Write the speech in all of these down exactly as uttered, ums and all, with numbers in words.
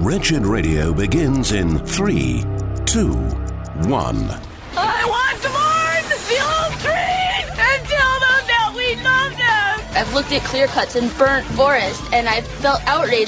Wretched Radio begins in three, two, one. I want to mourn the old trees and tell them that we love them. I've looked at clear cuts and burnt forest, and I've felt outrage.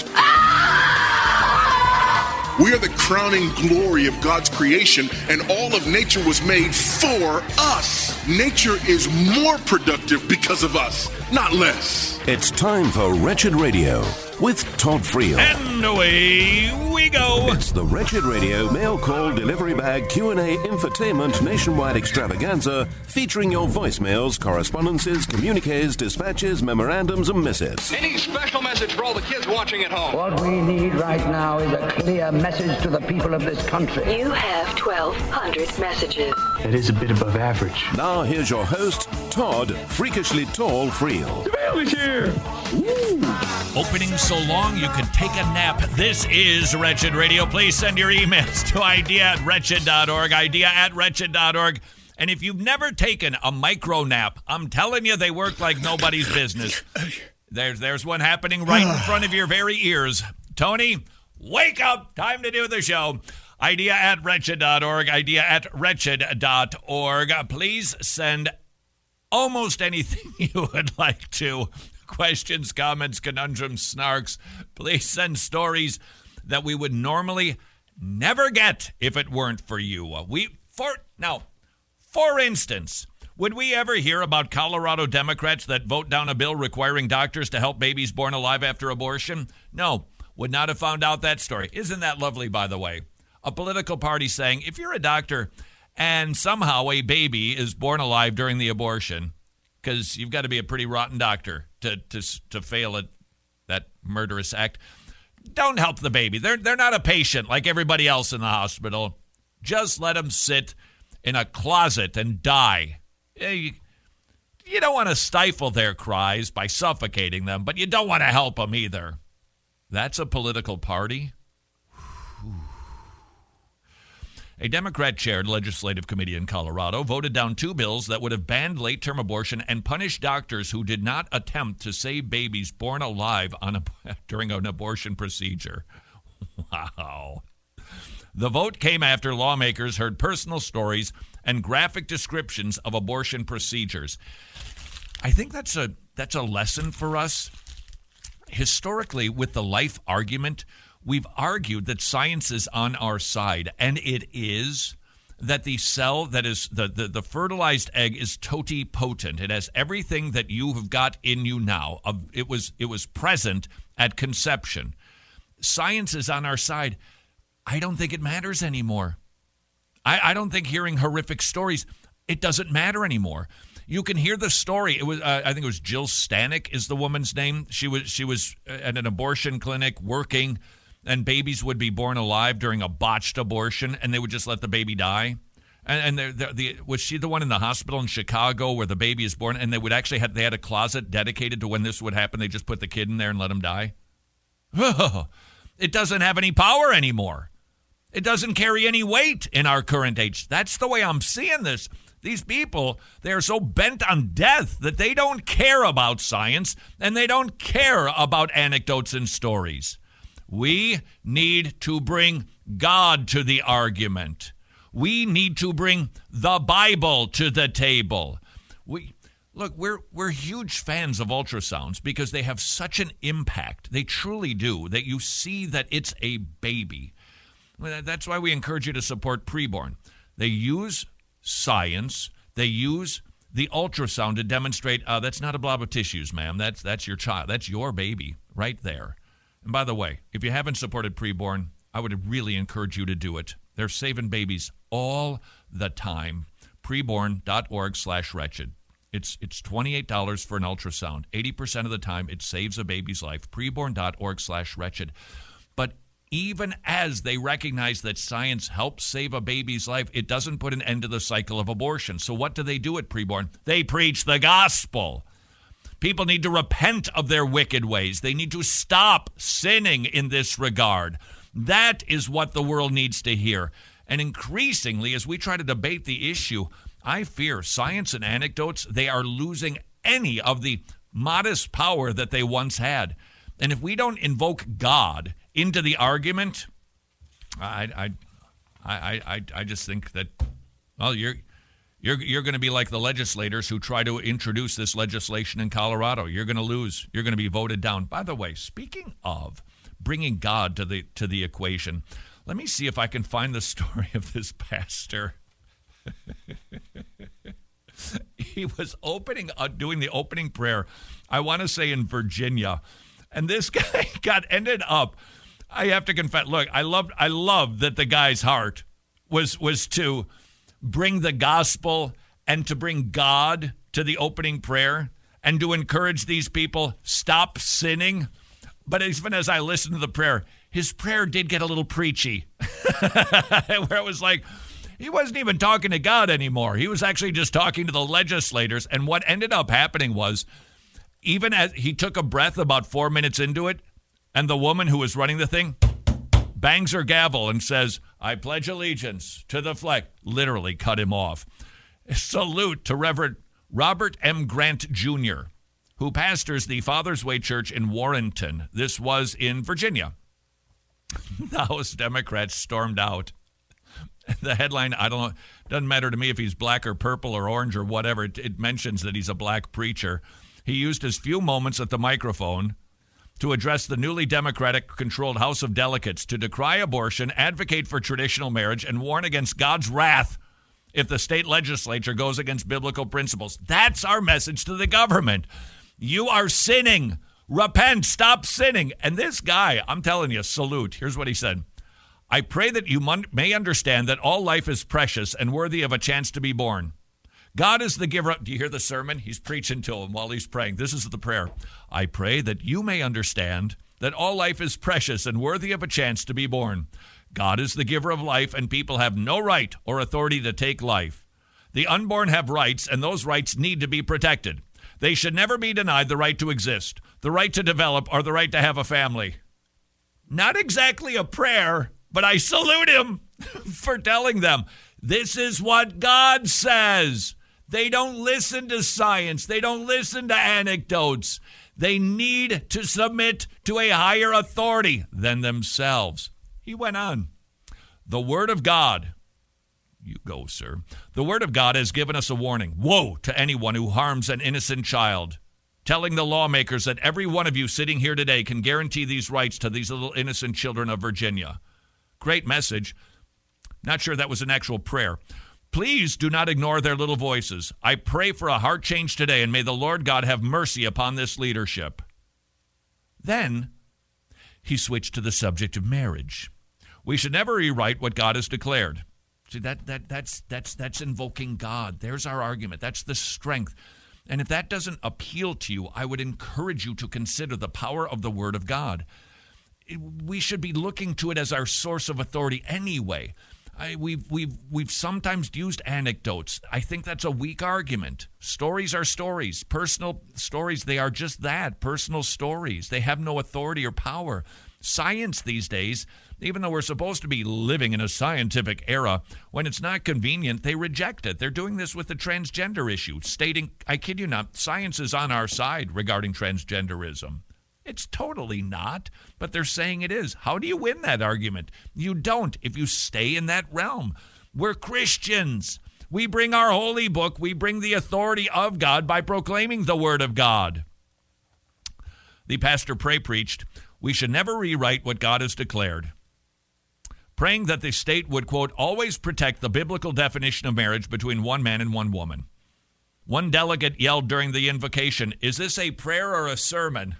Ah! We are the crowning glory of God's creation, and all of nature was made for us. Nature is more productive because of us, not less. It's time for Wretched Radio with Todd Friel. And away we go. It's the Wretched Radio mail call delivery bag Q and A infotainment nationwide extravaganza featuring your voicemails, correspondences, communiques, dispatches, memorandums, and missives. Any special message for all the kids watching at home? What we need right now is a clear message to the people of this country. You have twelve hundred messages. That is a bit above average. Now here's your host, Todd Freakishly Tall Friel. The mail is here. Woo. Opening so long you can take a nap. This is Wretched Radio. Please send your emails to idea at wretched dot org, idea at wretched dot org. And if you've never taken a micro nap, I'm telling you they work like nobody's business. There's, there's one happening right in front of your very ears. Tony, wake up. Time to do the show. Idea at wretched dot org, idea at wretched dot org. Please send almost anything you would like to. Questions, comments, conundrums, snarks. Please send stories that we would normally never get if it weren't for you. We for now, for instance, would we ever hear about Colorado Democrats that vote down a bill requiring doctors to help babies born alive after abortion? No, would not have found out that story. Isn't that lovely, by the way? A political party saying, if you're a doctor and somehow a baby is born alive during the abortion, because you've got to be a pretty rotten doctor to to to fail at that murderous act, don't help the baby. They're they're not a patient like everybody else in the hospital. Just let them sit in a closet and die. You, you don't want to stifle their cries by suffocating them, but you don't want to help them either. That's a political party? A Democrat-chaired legislative committee in Colorado voted down two bills that would have banned late-term abortion and punished doctors who did not attempt to save babies born alive on a, during an abortion procedure. Wow. The vote came after lawmakers heard personal stories and graphic descriptions of abortion procedures. I think that's a that's a lesson for us. Historically, with the life argument, we've argued that science is on our side, and it is, that the cell that is, the, the, the fertilized egg is totipotent. It has everything that you have got in you now. It was, it was present at conception. Science is on our side. I don't think it matters anymore. I, I don't think hearing horrific stories, it doesn't matter anymore. You can hear the story. It was, uh, I think it was Jill Stanek is the woman's name. She was, she was at an abortion clinic working, and babies would be born alive during a botched abortion, and they would just let the baby die. And, and they're, they're, the, was she the one in the hospital in Chicago where the baby is born, and they would actually have, they had a closet dedicated to when this would happen. They just put the kid in there and let him die. It doesn't have any power anymore. It doesn't carry any weight in our current age. That's the way I'm seeing this. These people, they are so bent on death that they don't care about science, and they don't care about anecdotes and stories. We need to bring God to the argument. We need to bring the Bible to the table. We look, we're we're huge fans of ultrasounds because they have such an impact. They truly do, that you see that it's a baby. That's why we encourage you to support Preborn. They use science. They use the ultrasound to demonstrate uh, that's not a blob of tissues, ma'am. That's that's your child. That's your baby right there. And by the way, if you haven't supported Preborn, I would really encourage you to do it. They're saving babies all the time. Preborn.org slash wretched. It's it's twenty-eight dollars for an ultrasound. eighty percent of the time, it saves a baby's life. Preborn.org slash wretched. But even as they recognize that science helps save a baby's life, it doesn't put an end to the cycle of abortion. So what do they do at Preborn? They preach the gospel. People need to repent of their wicked ways. They need to stop sinning in this regard. That is what the world needs to hear. And increasingly, as we try to debate the issue, I fear science and anecdotes, they are losing any of the modest power that they once had. And if we don't invoke God into the argument, I I I I, I just think that, well, you're you're you're going to be like the legislators who try to introduce this legislation in Colorado. You're going to lose. You're going to be voted down. By the way, speaking of bringing God to the to the equation, let me see if I can find the story of this pastor. He was opening, uh, doing the opening prayer, I want to say in Virginia, and this guy got ended up. I have to confess. Look, I loved, I loved that the guy's heart was was to bring the gospel and to bring God to the opening prayer and to encourage these people stop sinning. But even as I listened to the prayer, his prayer did get a little preachy, where it was like, he wasn't even talking to God anymore. He was actually just talking to the legislators. And what ended up happening was, even as he took a breath about four minutes into it, and the woman who was running the thing bangs her gavel and says, I pledge allegiance to the flag, literally cut him off. Salute to Reverend Robert M. Grant Junior, who pastors the Father's Way Church in Warrenton. This was in Virginia. The House Democrats stormed out. The headline, I don't know, doesn't matter to me if he's black or purple or orange or whatever. It, it mentions that he's a black preacher. He used his few moments at the microphone to address the newly Democratic-controlled House of Delegates to decry abortion, advocate for traditional marriage, and warn against God's wrath if the state legislature goes against biblical principles. That's our message to the government. You are sinning. Repent. Stop sinning. And this guy, I'm telling you, salute. Here's what he said. I pray that you may understand that all life is precious and worthy of a chance to be born. God is the giver. Do you hear the sermon? He's preaching to him while he's praying. This is the prayer. I pray that you may understand that all life is precious and worthy of a chance to be born. God is the giver of life, and people have no right or authority to take life. The unborn have rights, and those rights need to be protected. They should never be denied the right to exist, the right to develop, or the right to have a family. Not exactly a prayer, but I salute him for telling them, this is what God says. They don't listen to science. They don't listen to anecdotes. They need to submit to a higher authority than themselves. He went on. The Word of God, you go, sir. The Word of God has given us a warning. Woe to anyone who harms an innocent child. Telling the lawmakers that every one of you sitting here today can guarantee these rights to these little innocent children of Virginia. Great message. Not sure that was an actual prayer. Please do not ignore their little voices. I pray for a heart change today, and may the Lord God have mercy upon this leadership. Then he switched to the subject of marriage. We should never rewrite what God has declared. See, that that that's that's that's invoking God. There's our argument. That's the strength. And if that doesn't appeal to you, I would encourage you to consider the power of the Word of God. We should be looking to it as our source of authority anyway. I, we've we've we've sometimes used anecdotes. I think that's a weak argument. Stories are stories. Personal stories, they are just that, personal stories. They have no authority or power. Science these days, even though we're supposed to be living in a scientific era, when it's not convenient, they reject it. They're doing this with the transgender issue, stating, I kid you not, science is on our side regarding transgenderism. It's totally not, but they're saying it is. How do you win that argument? You don't if you stay in that realm. We're Christians. We bring our holy book. We bring the authority of God by proclaiming the Word of God. The pastor pray preached, we should never rewrite what God has declared. Praying that the state would, quote, always protect the biblical definition of marriage between one man and one woman. One delegate yelled during the invocation, is this a prayer or a sermon?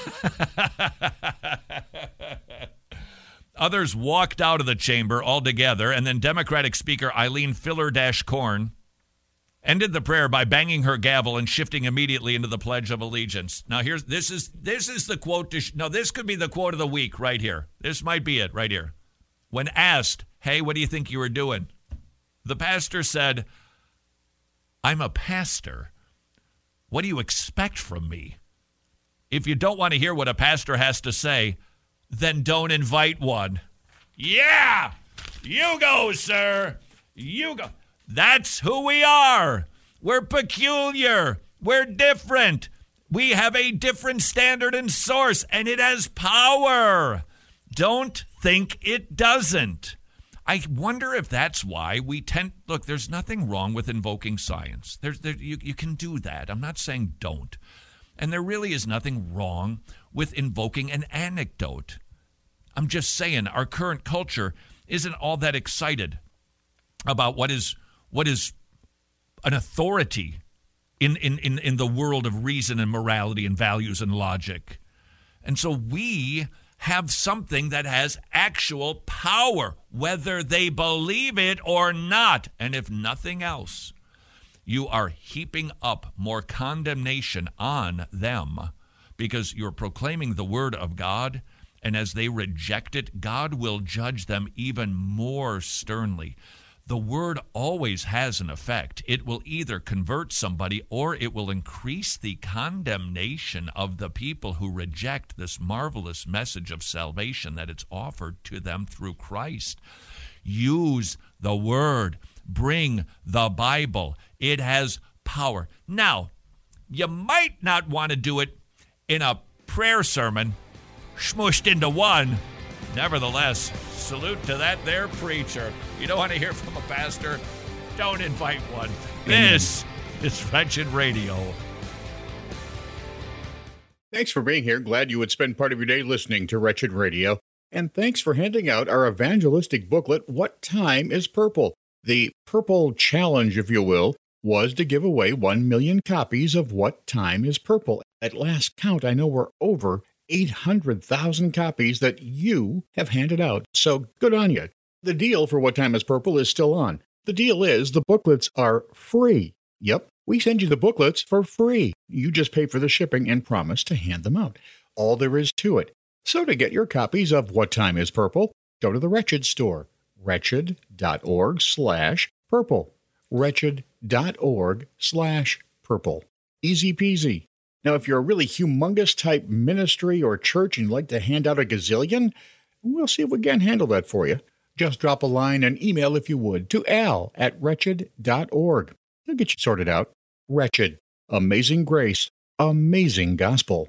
Others walked out of the chamber altogether, and then Democratic Speaker Eileen Filler-Corn ended the prayer by banging her gavel and shifting immediately into the Pledge of Allegiance. Now, here's this is this is the quote. To sh- no, this could be the quote of the week right here. This might be it right here. When asked, hey, what do you think you were doing? The pastor said, I'm a pastor. What do you expect from me? If you don't want to hear what a pastor has to say, then don't invite one. Yeah, you go, sir. You go. That's who we are. We're peculiar. We're different. We have a different standard and source, and it has power. Don't think it doesn't. I wonder if that's why we tend... Look, there's nothing wrong with invoking science. There's, there, you, you can do that. I'm not saying don't. And there really is nothing wrong with invoking an anecdote. I'm just saying our current culture isn't all that excited about what is what is an authority in, in, in, in the world of reason and morality and values and logic. And so we have something that has actual power, whether they believe it or not. And if nothing else, you are heaping up more condemnation on them because you're proclaiming the word of God, and as they reject it, God will judge them even more sternly. The word always has an effect. It will either convert somebody or it will increase the condemnation of the people who reject this marvelous message of salvation that it's offered to them through Christ. Use the word. Bring the Bible. It has power. Now, you might not want to do it in a prayer sermon, smooshed into one. Nevertheless, salute to that there preacher. You don't want to hear from a pastor? Don't invite one. Amen. This is Wretched Radio. Thanks for being here. Glad you would spend part of your day listening to Wretched Radio. And thanks for handing out our evangelistic booklet, What Time is Purple? The Purple Challenge, if you will, was to give away one million copies of What Time is Purple. At last count, I know we're over eight hundred thousand copies that you have handed out, so good on you. The deal for What Time is Purple is still on. The deal is the booklets are free. Yep, we send you the booklets for free. You just pay for the shipping and promise to hand them out. All there is to it. So to get your copies of What Time is Purple, go to the Wretched store, wretched.org slash purple, wretched.org slash purple. Easy peasy. Now, if you're a really humongous type ministry or church and you'd like to hand out a gazillion, we'll see if we can handle that for you. Just drop a line and email, if you would, to al at wretched dot org. He'll get you sorted out. Wretched. Amazing grace. Amazing gospel.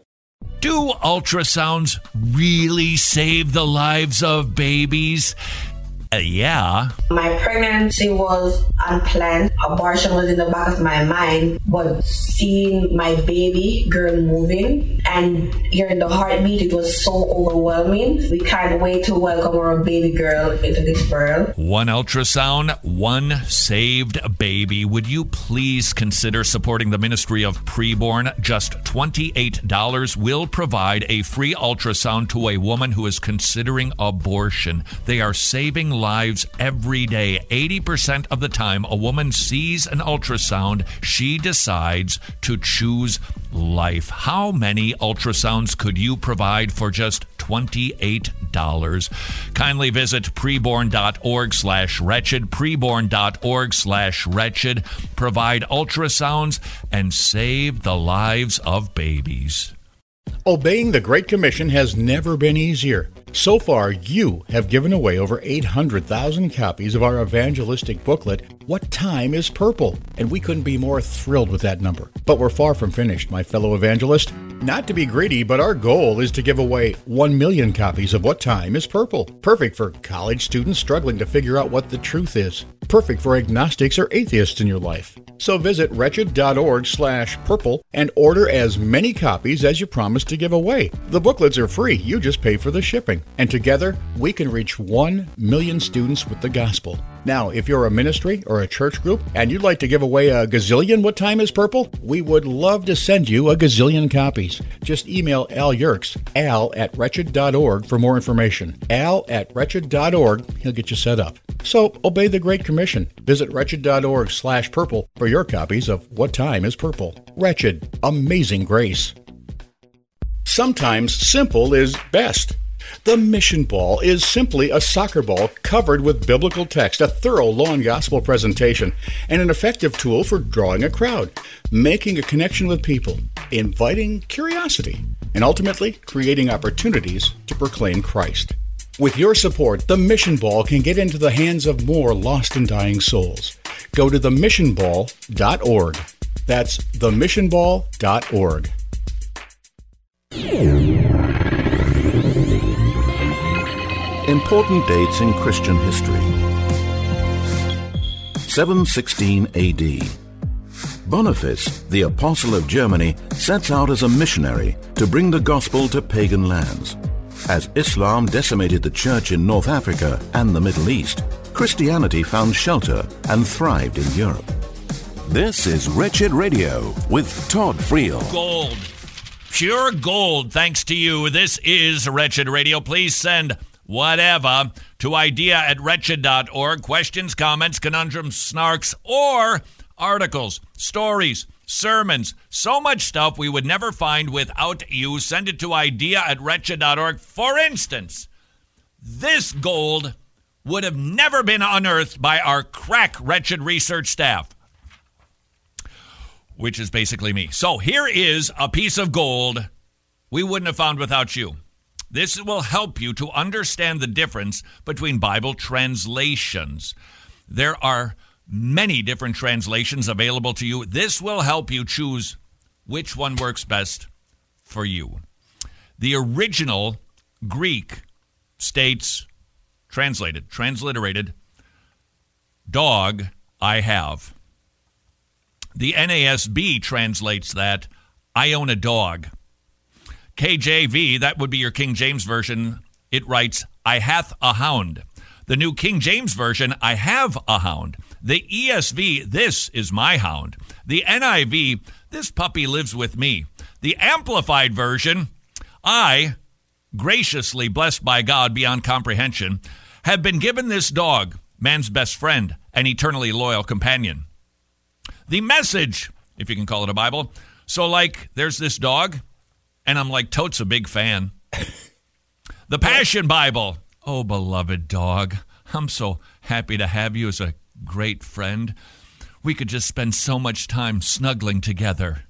Do ultrasounds really save the lives of babies? Uh, yeah. My pregnancy was unplanned. Abortion was in the back of my mind. But seeing my baby girl moving and hearing the heartbeat, it was so overwhelming. We can't wait to welcome our baby girl into this world. One ultrasound, one saved baby. Would you please consider supporting the ministry of Preborn? Just twenty-eight dollars will provide a free ultrasound to a woman who is considering abortion. They are saving lives every day. eighty percent of the time a woman sees an ultrasound, she decides to choose life. How many ultrasounds could you provide for just twenty-eight dollars? Kindly visit preborn.org slash wretched, preborn.org slash wretched. Provide ultrasounds and save the lives of babies. Obeying the Great Commission has never been easier. So far, you have given away over eight hundred thousand copies of our evangelistic booklet, What Time is Purple? And we couldn't be more thrilled with that number. But we're far from finished, my fellow evangelist. Not to be greedy, but our goal is to give away one million copies of What Time is Purple. Perfect for college students struggling to figure out what the truth is. Perfect for agnostics or atheists in your life. So visit wretched.org slash purple and order as many copies as you promised to give away. The booklets are free. You just pay for the shipping. And together, we can reach one million students with the gospel. Now, if you're a ministry or a church group and you'd like to give away a gazillion What Time is Purple, we would love to send you a gazillion copies. Just email Al Yerkes, al at wretched dot org for more information. Al at wretched dot org, he'll get you set up. So, obey the Great Commission. Visit wretched.org slash purple for your copies of What Time is Purple. Wretched, amazing grace. Sometimes simple is best. The mission ball is simply a soccer ball covered with biblical text, a thorough law and gospel presentation, and an effective tool for drawing a crowd, making a connection with people, inviting curiosity, and ultimately creating opportunities to proclaim Christ. With your support, the mission ball can get into the hands of more lost and dying souls. Go to the mission ball dot org. That's the mission ball dot org. Important dates in Christian history. seven sixteen A D. Boniface, the Apostle of Germany, sets out as a missionary to bring the gospel to pagan lands. As Islam decimated the church in North Africa and the Middle East, Christianity found shelter and thrived in Europe. This is Wretched Radio with Todd Friel. Gold. Pure gold, thanks to you. This is Wretched Radio. Please send whatever to idea at wretched dot org. Questions, comments, conundrums, snarks, or articles, stories, sermons, so much stuff we would never find without you. Send it to idea at wretched dot org. For instance, this gold would have never been unearthed by our crack Wretched research staff, which is basically me. So here is a piece of gold we wouldn't have found without you. This will help you to understand the difference between Bible translations. There are many different translations available to you. This will help you choose which one works best for you. The original Greek states, translated, transliterated, dog I have. The N A S B translates that, I own a dog. K J V, that would be your King James Version, it writes, I hath a hound. The New King James Version, I have a hound. The E S V, this is my hound. The N I V, this puppy lives with me. The Amplified Version, I, graciously blessed by God beyond comprehension, have been given this dog, man's best friend, an eternally loyal companion. The Message, if you can call it a Bible, so like there's this dog, and I'm like, totes a big fan. The Passion Bible, oh, beloved dog, I'm so happy to have you as a great friend. We could just spend so much time snuggling together.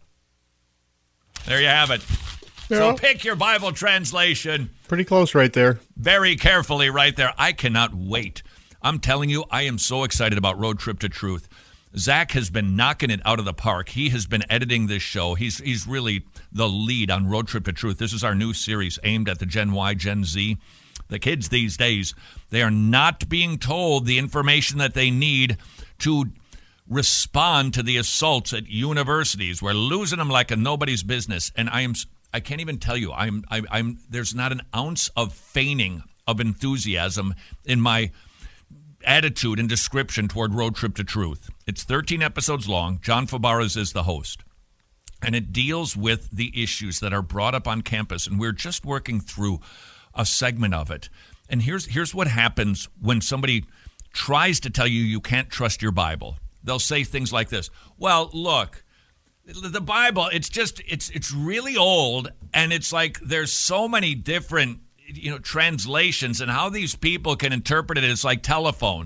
There you have it. Yeah. So pick your Bible translation. Pretty close right there. Very carefully right there. I cannot wait. I'm telling you, I am so excited about Road Trip to Truth. Zach has been knocking it out of the park. He has been editing this show. He's he's really the lead on Road Trip to Truth. This is our new series aimed at the Gen Y, Gen Z. The kids these days, they are not being told the information that they need to respond to the assaults at universities. We're losing them like a nobody's business. And I am I can't even tell you, I'm I, I'm there's not an ounce of feigning of enthusiasm in my attitude and description toward Road Trip to Truth. It's thirteen episodes long. John Fabaras is the host. And it deals with the issues that are brought up on campus. And we're just working through a segment of it. And here's here's what happens when somebody tries to tell you you can't trust your Bible. They'll say things like this. Well, look, the Bible, it's just, it's it's really old. And it's like there's so many different you know, translations, and how these people can interpret it is like telephone.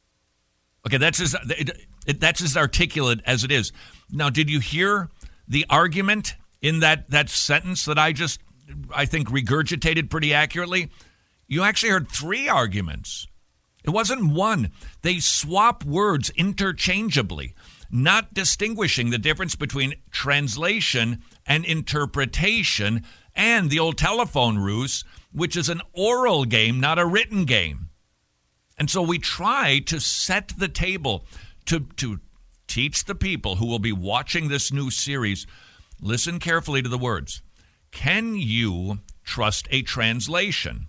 Okay, that's as it, it, that's as articulate as it is. Now, did you hear the argument in that that sentence that I just, I think, regurgitated pretty accurately? You actually heard three arguments. It wasn't one. They swap words interchangeably, not distinguishing the difference between translation and interpretation, and the old telephone ruse, which is an oral game, not a written game. And so we try to set the table to, to teach the people who will be watching this new series, listen carefully to the words. Can you trust a translation?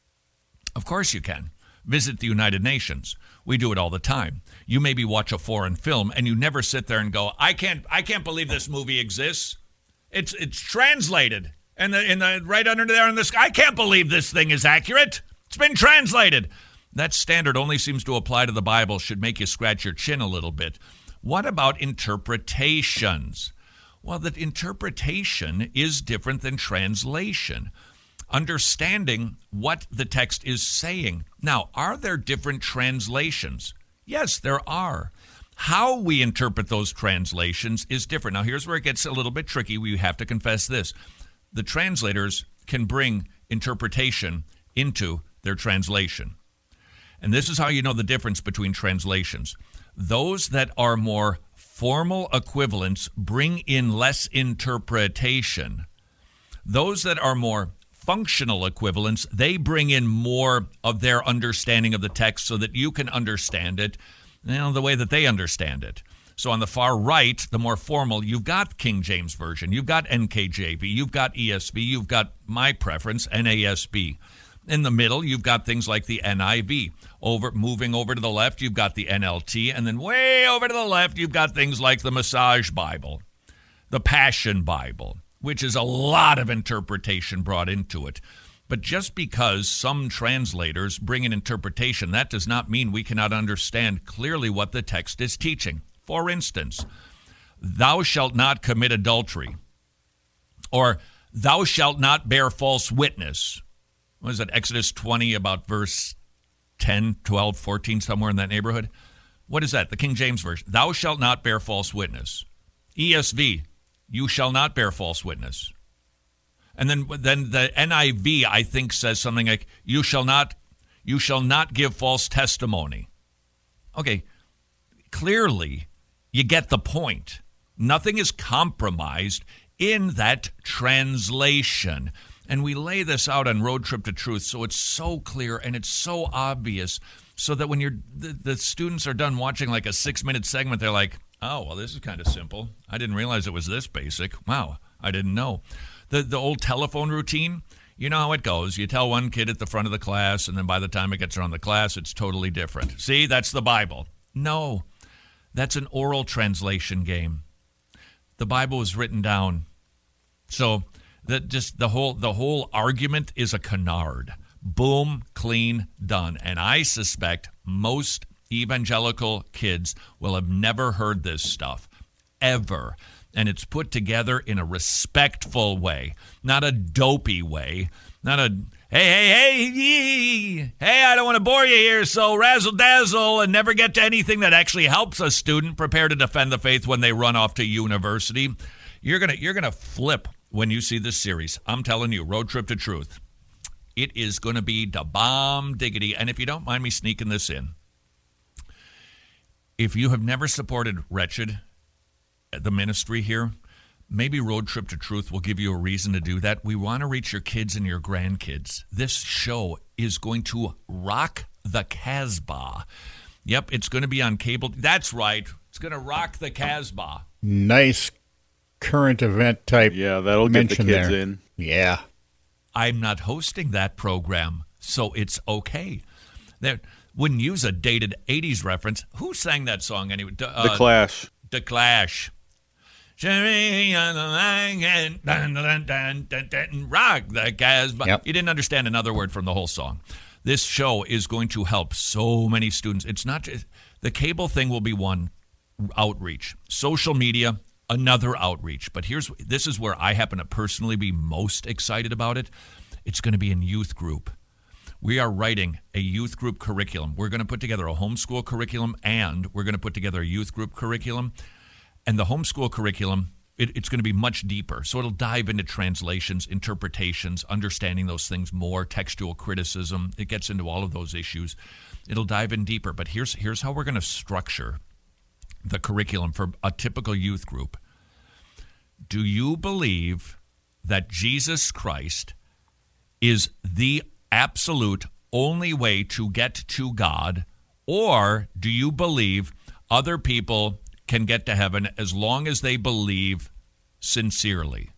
Of course you can. Visit the United Nations. We do it all the time. You maybe watch a foreign film and you never sit there and go, I can't I can't believe this movie exists. It's it's translated. And the, in the right under there in the sky, I can't believe this thing is accurate. It's been translated. That standard only seems to apply to the Bible. Should make you scratch your chin a little bit. What about interpretations? Well, the interpretation is different than translation. Understanding what the text is saying. Now, are there different translations? Yes, there are. How we interpret those translations is different. Now, here's where it gets a little bit tricky. We have to confess this. The translators can bring interpretation into their translation. And this is how you know the difference between translations. Those that are more formal equivalents bring in less interpretation. Those that are more functional equivalents, they bring in more of their understanding of the text so that you can understand it, you know, the way that they understand it. So on the far right, the more formal, you've got King James Version, you've got N K J V, you've got E S V, you've got my preference, N A S B. In the middle, you've got things like the N I V. Over, moving over to the left, you've got the N L T. And then way over to the left, you've got things like the Massage Bible, the Passion Bible, which is a lot of interpretation brought into it. But just because some translators bring an interpretation, that does not mean we cannot understand clearly what the text is teaching. For instance, thou shalt not commit adultery, or thou shalt not bear false witness. What is it, Exodus twenty, about verse ten, twelve, fourteen, somewhere in that neighborhood? What is that? The King James Version. Thou shalt not bear false witness. E S V, you shall not bear false witness. And then, then the N I V, I think, says something like, you shall not, you shall not give false testimony. Okay, clearly, you get the point. Nothing is compromised in that translation. And we lay this out on Road Trip to Truth, so it's so clear and it's so obvious, so that when you're the, the students are done watching like a six-minute segment, they're like, oh, well, this is kind of simple. I didn't realize it was this basic. Wow, I didn't know. The the old telephone routine, you know how it goes. You tell one kid at the front of the class, and then by the time it gets around the class, it's totally different. See, that's the Bible. No, that's an oral translation game. The Bible was written down. So that just the whole the whole argument is a canard. Boom, clean, done. And I suspect most evangelical kids will have never heard this stuff, ever. And it's put together in a respectful way, not a dopey way, not a, hey, hey, hey, yee, hey, I don't want to bore you here, so razzle-dazzle and never get to anything that actually helps a student prepare to defend the faith when they run off to university. You're gonna, you're gonna flip when you see this series. I'm telling you, Road Trip to Truth. It is going to be da bomb diggity. And if you don't mind me sneaking this in, if you have never supported Wretched, the ministry here, maybe Road Trip to Truth will give you a reason to do that. We want to reach your kids and your grandkids. This show is going to rock the Casbah. Yep, it's going to be on cable. That's right. It's going to rock the Casbah. Nice current event type. Yeah, that'll get the kids there. in. Yeah. I'm not hosting that program, so it's okay. They wouldn't use a dated eighties reference. Who sang that song anyway? Uh, The Clash. The Clash. Rock the Casbah. Yep. You didn't understand another word from the whole song. This show is going to help so many students. It's not just, the cable thing will be one outreach. Social media, another outreach. But here's this is where I happen to personally be most excited about it. It's going to be in youth group. We are writing a youth group curriculum. We're going to put together a homeschool curriculum, and we're going to put together a youth group curriculum. And the homeschool curriculum, it, it's going to be much deeper. So it'll dive into translations, interpretations, understanding those things more, textual criticism. It gets into all of those issues. It'll dive in deeper. But here's here's how we're going to structure the curriculum for a typical youth group. Do you believe that Jesus Christ is the absolute only way to get to God, or do you believe other people can get to heaven as long as they believe sincerely?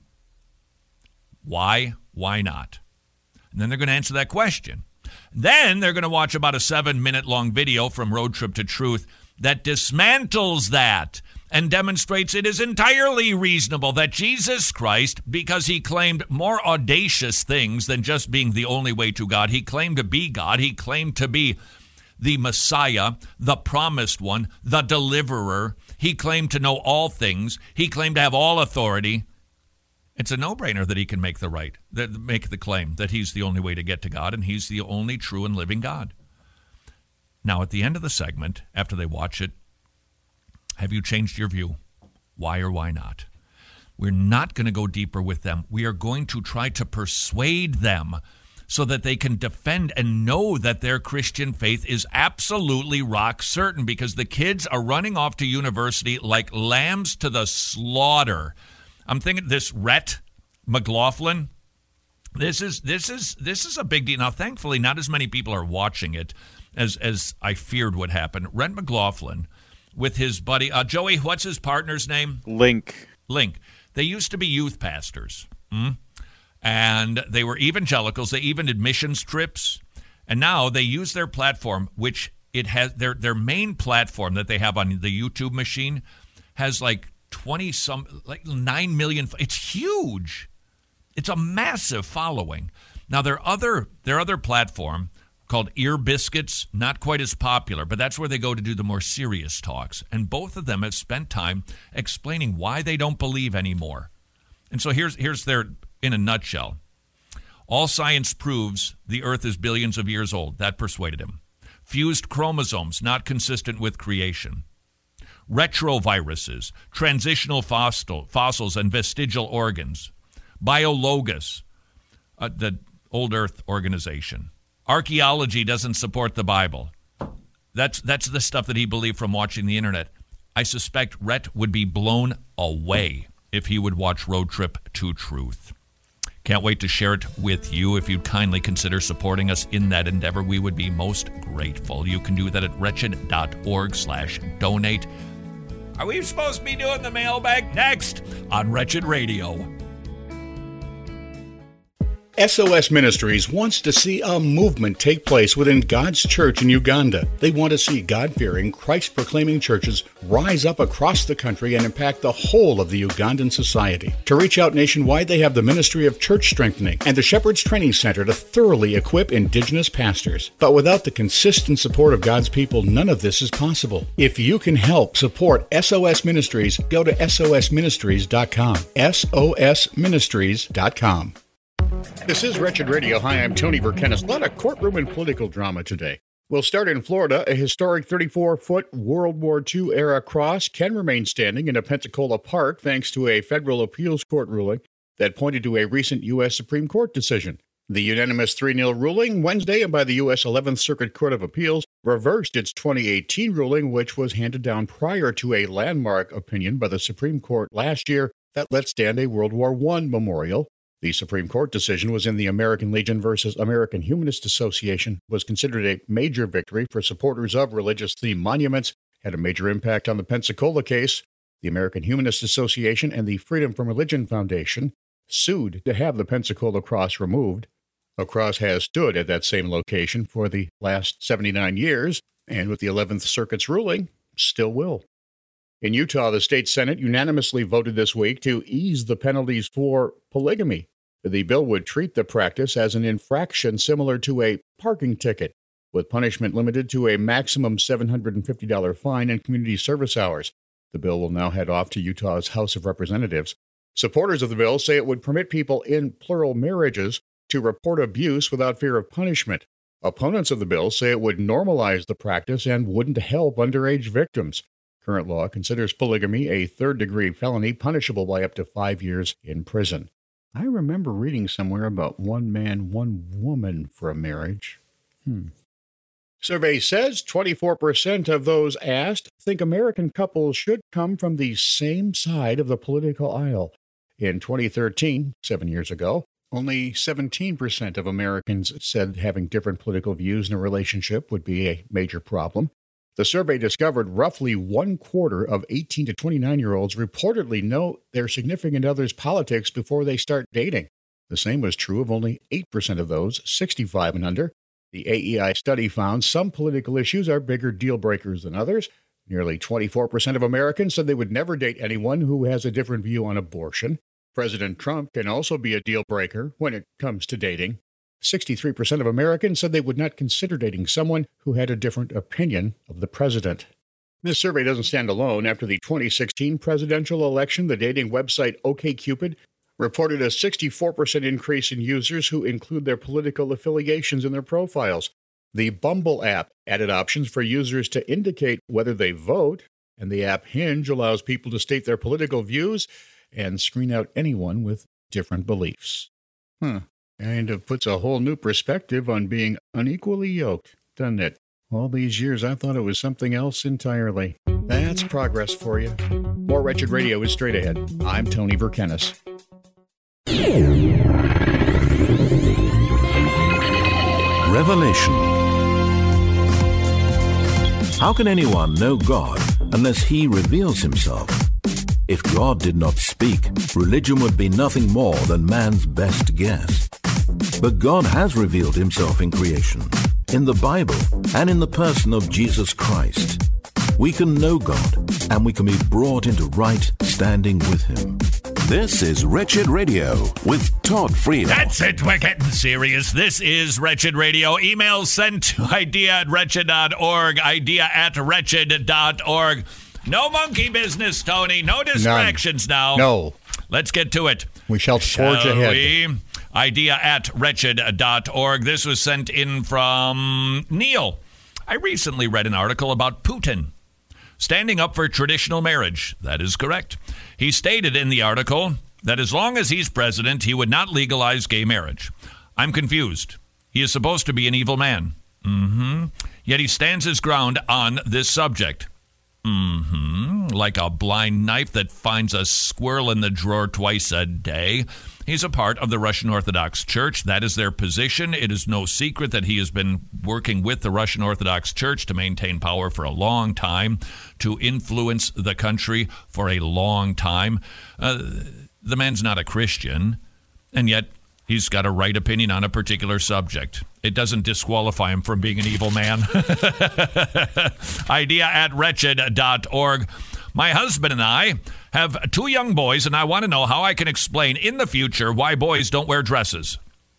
Why? Why not? And then they're going to answer that question. Then they're going to watch about a seven-minute-long video from Road Trip to Truth that dismantles that and demonstrates it is entirely reasonable that Jesus Christ, because he claimed more audacious things than just being the only way to God, he claimed to be God, he claimed to be the Messiah, the promised one, the deliverer. He claimed to know all things. He claimed to have all authority. It's a no-brainer that he can make the right, that make the claim that he's the only way to get to God, and he's the only true and living God. Now, at the end of the segment, after they watch it, have you changed your view? Why or why not? We're not going to go deeper with them. We are going to try to persuade them so that they can defend and know that their Christian faith is absolutely rock certain, because the kids are running off to university like lambs to the slaughter. I'm thinking this Rhett McLaughlin, This is this is this is a big deal. Now, thankfully, not as many people are watching it as as I feared would happen. Rent McLaughlin, with his buddy uh, Joey, what's his partner's name? Link. Link. They used to be youth pastors, hmm? and they were evangelicals. They even did missions trips, and now they use their platform, which it has their their main platform that they have on the YouTube machine has like twenty some like nine million. It's huge. It's a massive following. Now, their other their other platform called Ear Biscuits, not quite as popular, but that's where they go to do the more serious talks. And both of them have spent time explaining why they don't believe anymore. And so here's here's their, in a nutshell. All science proves the Earth is billions of years old. That persuaded him. Fused chromosomes, not consistent with creation. Retroviruses, transitional fossil, fossils and vestigial organs. Biologos, uh, the Old Earth Organization. Archaeology doesn't support the Bible. That's that's the stuff that he believed from watching the internet. I suspect Rhett would be blown away if he would watch Road Trip to Truth. Can't wait to share it with you. If you'd kindly consider supporting us in that endeavor, we would be most grateful. You can do that at wretched.org slash donate. Are we supposed to be doing the mailbag next on Wretched Radio? S O S Ministries wants to see a movement take place within God's church in Uganda. They want to see God-fearing, Christ-proclaiming churches rise up across the country and impact the whole of the Ugandan society. To reach out nationwide, they have the Ministry of Church Strengthening and the Shepherd's Training Center to thoroughly equip indigenous pastors. But without the consistent support of God's people, none of this is possible. If you can help support S O S Ministries, go to S O S ministries dot com. S O S ministries dot com. This is Wretched Radio. Hi, I'm Tony Verkenis. A lot of courtroom and political drama today. We'll start in Florida. A historic thirty-four foot World War Two era cross can remain standing in a Pensacola park thanks to a federal appeals court ruling that pointed to a recent U S Supreme Court decision. The unanimous three nil ruling Wednesday by the U S eleventh Circuit Court of Appeals reversed its twenty eighteen ruling, which was handed down prior to a landmark opinion by the Supreme Court last year that let stand a World War One memorial. The Supreme Court decision was in the American Legion versus American Humanist Association, was considered a major victory for supporters of religious-themed monuments, had a major impact on the Pensacola case. The American Humanist Association and the Freedom from Religion Foundation sued to have the Pensacola cross removed. A cross has stood at that same location for the last seventy-nine years, and with the eleventh Circuit's ruling, still will. In Utah, the state Senate unanimously voted this week to ease the penalties for polygamy. The bill would treat the practice as an infraction similar to a parking ticket, with punishment limited to a maximum seven hundred fifty dollars fine and community service hours. The bill will now head off to Utah's House of Representatives. Supporters of the bill say it would permit people in plural marriages to report abuse without fear of punishment. Opponents of the bill say it would normalize the practice and wouldn't help underage victims. Current law considers polygamy a third-degree felony punishable by up to five years in prison. I remember reading somewhere about one man, one woman for a marriage. Hmm. Survey says twenty-four percent of those asked think American couples should come from the same side of the political aisle. In twenty thirteen, seven years ago, only seventeen percent of Americans said having different political views in a relationship would be a major problem. The survey discovered roughly one quarter of eighteen to twenty-nine-year-olds reportedly know their significant other's politics before they start dating. The same was true of only eight percent of those sixty-five and under. The A E I study found some political issues are bigger deal breakers than others. Nearly twenty-four percent of Americans said they would never date anyone who has a different view on abortion. President Trump can also be a deal breaker when it comes to dating. sixty-three percent of Americans said they would not consider dating someone who had a different opinion of the president. This survey doesn't stand alone. After the twenty sixteen presidential election, the dating website OkCupid reported a sixty-four percent increase in users who include their political affiliations in their profiles. The Bumble app added options for users to indicate whether they vote, and the app Hinge allows people to state their political views and screen out anyone with different beliefs. Huh. Kind of puts a whole new perspective on being unequally yoked, doesn't it? All these years, I thought it was something else entirely. That's progress for you. More Wretched Radio is straight ahead. I'm Tony Verkenis. Revelation. How can anyone know God unless he reveals himself? If God did not speak, religion would be nothing more than man's best guess. But God has revealed himself in creation, in the Bible, and in the person of Jesus Christ. We can know God, and we can be brought into right standing with him. This is Wretched Radio with Todd Friel. That's it. We're getting serious. This is Wretched Radio. Emails sent to idea at wretched dot org, idea at wretched dot org. No monkey business, Tony. No distractions None. now. No. Let's get to it. We shall forge Shall ahead. We? Idea at wretched dot org. This was sent in from Neil. I recently read an article about Putin standing up for traditional marriage. That is correct. He stated in the article that as long as he's president, he would not legalize gay marriage. I'm confused. He is supposed to be an evil man. Mm-hmm. Yet he stands his ground on this subject. Mm-hmm. Like a blind knife that finds a squirrel in the drawer twice a day. He's a part of the Russian Orthodox Church. That is their position. It is no secret that he has been working with the Russian Orthodox Church to maintain power for a long time, to influence the country for a long time. Uh, the man's not a Christian, and yet he's got a right opinion on a particular subject. It doesn't disqualify him from being an evil man. Idea at wretched dot org. My husband and I have two young boys, and I want to know how I can explain in the future why boys don't wear dresses.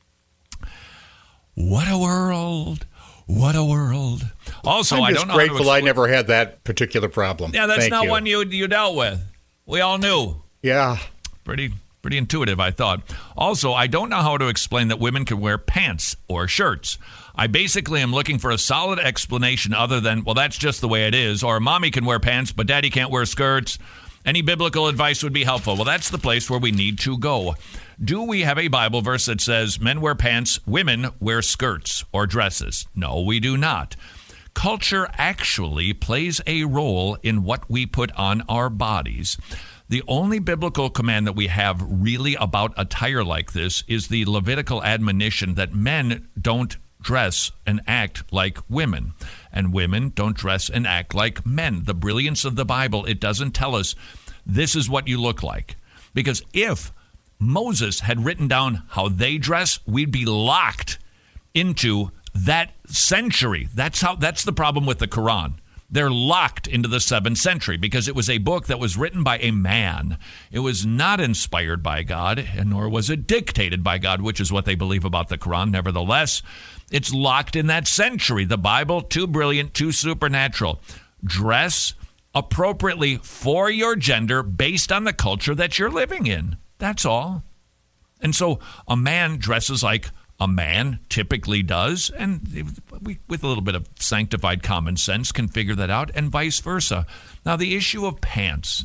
What a world. What a world. Also, I'm I just don't know grateful how to I never had that particular problem. Yeah, that's Thank not you. one you you dealt with. We all knew. Yeah. Pretty pretty intuitive, I thought. Also, I don't know how to explain that women can wear pants or shirts. I basically am looking for a solid explanation other than, well, that's just the way it is, or mommy can wear pants, but daddy can't wear skirts. Any biblical advice would be helpful. Well, that's the place where we need to go. Do we have a Bible verse that says men wear pants, women wear skirts or dresses? No, we do not. Culture actually plays a role in what we put on our bodies. The only biblical command that we have really about attire like this is the Levitical admonition that men don't dress and act like women, and women don't dress and act like men. The brilliance of the Bible, it doesn't tell us this is what you look like. Because if Moses had written down how they dress, we'd be locked into that century. That's how. That's the problem with the Quran. They're locked into the seventh century because it was a book that was written by a man. It was not inspired by God, and nor was it dictated by God, which is what they believe about the Quran. Nevertheless, it's locked in that century. The Bible, too brilliant, too supernatural. Dress appropriately for your gender based on the culture that you're living in. That's all. And so a man dresses like a man typically does, and we, with a little bit of sanctified common sense, can figure that out, and vice versa. Now, the issue of pants,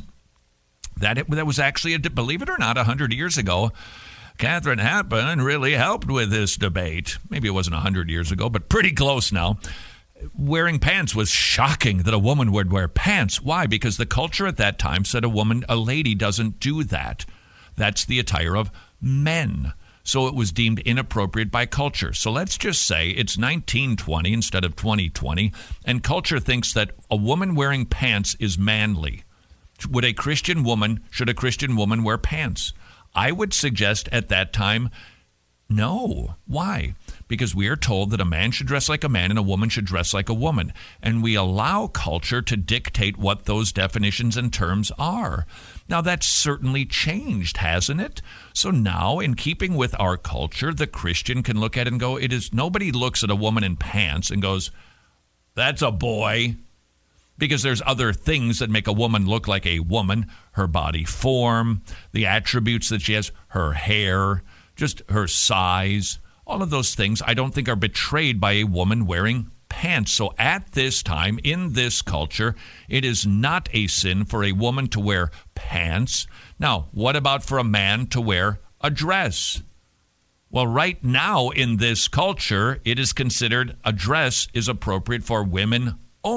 that it, that was actually, a, believe it or not, one hundred years ago, Catherine Hepburn really helped with this debate. Maybe it wasn't one hundred years ago, but pretty close now. Wearing pants was shocking that a woman would wear pants. Why? Because the culture at that time said a woman, a lady, doesn't do that. That's the attire of men. So it was deemed inappropriate by culture. So let's just say it's nineteen twenty instead of twenty twenty, and culture thinks that a woman wearing pants is manly. Would a Christian woman, should a Christian woman wear pants? I would suggest at that time, no. Why? Because we are told that a man should dress like a man and a woman should dress like a woman. And we allow culture to dictate what those definitions and terms are. Now, that's certainly changed, hasn't it? So now, in keeping with our culture, the Christian can look at it and go, it is, nobody looks at a woman in pants and goes, that's a boy. Because there's other things that make a woman look like a woman. Her body form, the attributes that she has, her hair, just her size. All of those things I don't think are betrayed by a woman wearing pants. So at this time, in this culture, it is not a sin for a woman to wear pants. Now, what about for a man to wear a dress? Well, right now in this culture, it is considered a dress is appropriate for women only.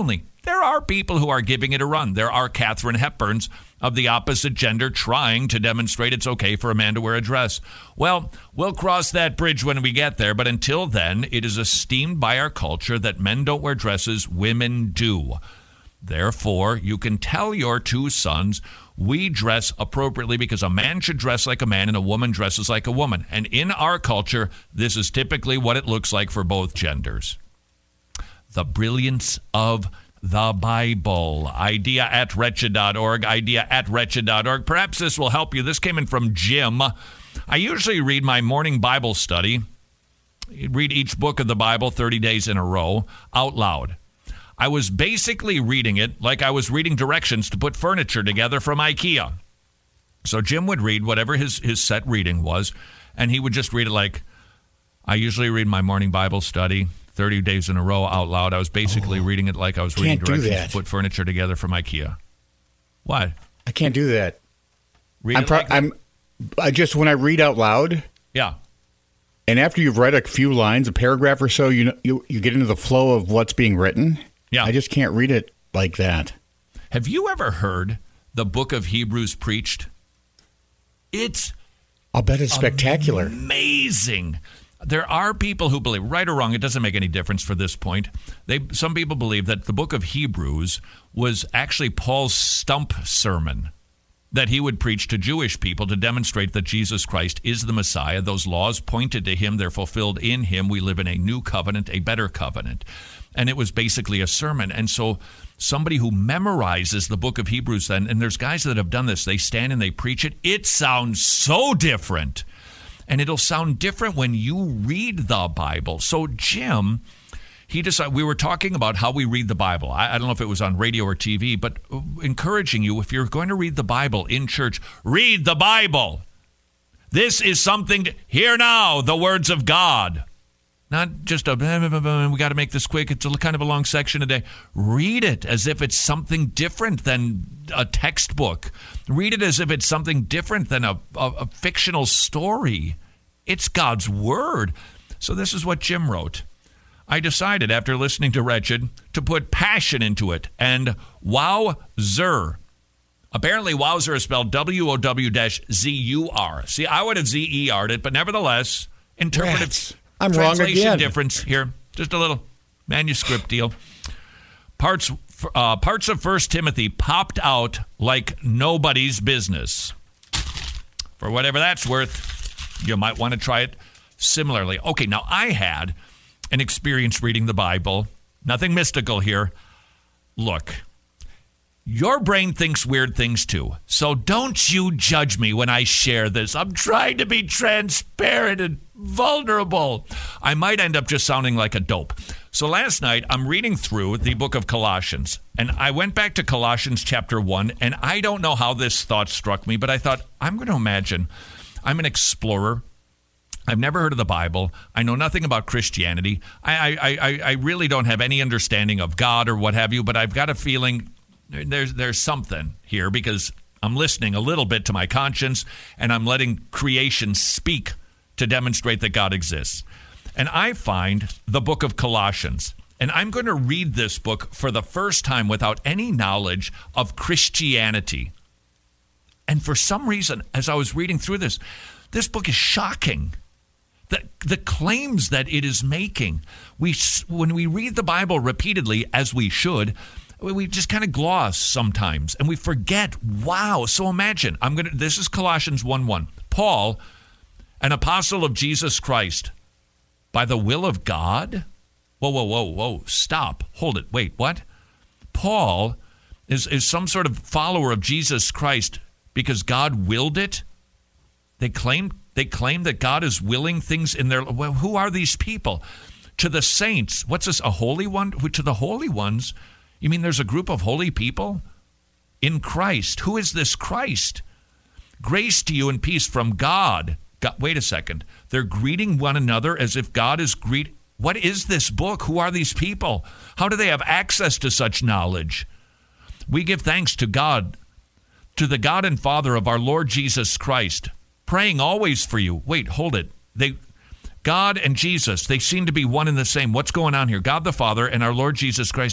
there are people who are giving it a run. There are Katharine Hepburns of the opposite gender trying to demonstrate it's okay for a man to wear a dress. Well, we'll cross that bridge when we get there, but until then, it is esteemed by our culture that men don't wear dresses, women do. Therefore, you can tell your two sons, we dress appropriately because a man should dress like a man and a woman dresses like a woman. And in our culture, this is typically what it looks like for both genders. The brilliance of the Bible. Idea at wretched dot org. Idea at wretched dot org. Perhaps this will help you. This came in from Jim. I usually read my morning Bible study, read each book of the Bible thirty days in a row out loud. I was basically reading it like I was reading directions to put furniture together from IKEA. So Jim would read whatever his, his set reading was, and he would just read it like, I usually read my morning Bible study thirty days in a row out loud. I was basically oh, reading it like I was reading directions to put furniture together from IKEA. What? I can't do that. Read I'm, it pro- like I'm I just, when I read out loud. Yeah. And after you've read a few lines, a paragraph or so, you know, you, you get into the flow of what's being written. Yeah. I just can't read it like that. Have you ever heard the book of Hebrews preached? It's I'll bet it's spectacular. Amazing. There are people who believe, right or wrong, it doesn't make any difference for this point. They some people believe that the book of Hebrews was actually Paul's stump sermon that he would preach to Jewish people to demonstrate that Jesus Christ is the Messiah. Those laws pointed to him. They're fulfilled in him. We live in a new covenant, a better covenant. And it was basically a sermon. And so somebody who memorizes the book of Hebrews then, and there's guys that have done this, they stand and they preach it. It sounds so different. And it'll sound different when you read the Bible. So Jim, he decided, we were talking about how we read the Bible. I, I don't know if it was on radio or T V, but encouraging you, if you're going to read the Bible in church, read the Bible. This is something, to, hear now the words of God. Not just a, we got to make this quick. It's a kind of a long section a day. Read it as if it's something different than a textbook. Read it as if it's something different than a, a, a fictional story. It's God's word. So this is what Jim wrote. I decided after listening to Wretched to put passion into it and wowzer. Apparently wowzer is spelled W O W Z U R. See, I would have Z E R'd it, but nevertheless, interpretive. Rats. I'm Translation wrong again. difference here. Just a little manuscript deal. Parts uh, parts of First Timothy popped out like nobody's business. For whatever that's worth, you might want to try it similarly. Okay, now I had an experience reading the Bible. Nothing mystical here. Look, your brain thinks weird things too. So don't you judge me when I share this. I'm trying to be transparent and vulnerable. I might end up just sounding like a dope. So last night, I'm reading through the book of Colossians, and I went back to Colossians chapter one, and I don't know how this thought struck me, but I thought, I'm going to imagine I'm an explorer. I've never heard of the Bible. I know nothing about Christianity. I, I, I, I really don't have any understanding of God or what have you, but I've got a feeling there's, there's something here because I'm listening a little bit to my conscience, and I'm letting creation speak to demonstrate that God exists. And I find the book of Colossians, and I'm going to read this book for the first time without any knowledge of Christianity. And for some reason, as I was reading through this, this book is shocking. The, the claims that it is making. We, when we read the Bible repeatedly, as we should, we just kind of gloss sometimes, and we forget, wow. So imagine, I'm going to, this is Colossians one one. Paul, an apostle of Jesus Christ, by the will of God? Whoa, whoa, whoa, whoa, stop. Hold it. Wait, what? Paul is, is some sort of follower of Jesus Christ because God willed it? They claim, they claim that God is willing things in their... Well, who are these people? To the saints. What's this, a holy one? To the holy ones? You mean there's a group of holy people? In Christ. Who is this Christ? Grace to you and peace from God. God, wait a second. They're greeting one another as if God is greet. What is this book? Who are these people? How do they have access to such knowledge? We give thanks to God, to the God and Father of our Lord Jesus Christ, praying always for you. Wait, hold it. They, God and Jesus, they seem to be one and the same. What's going on here? God the Father and our Lord Jesus Christ,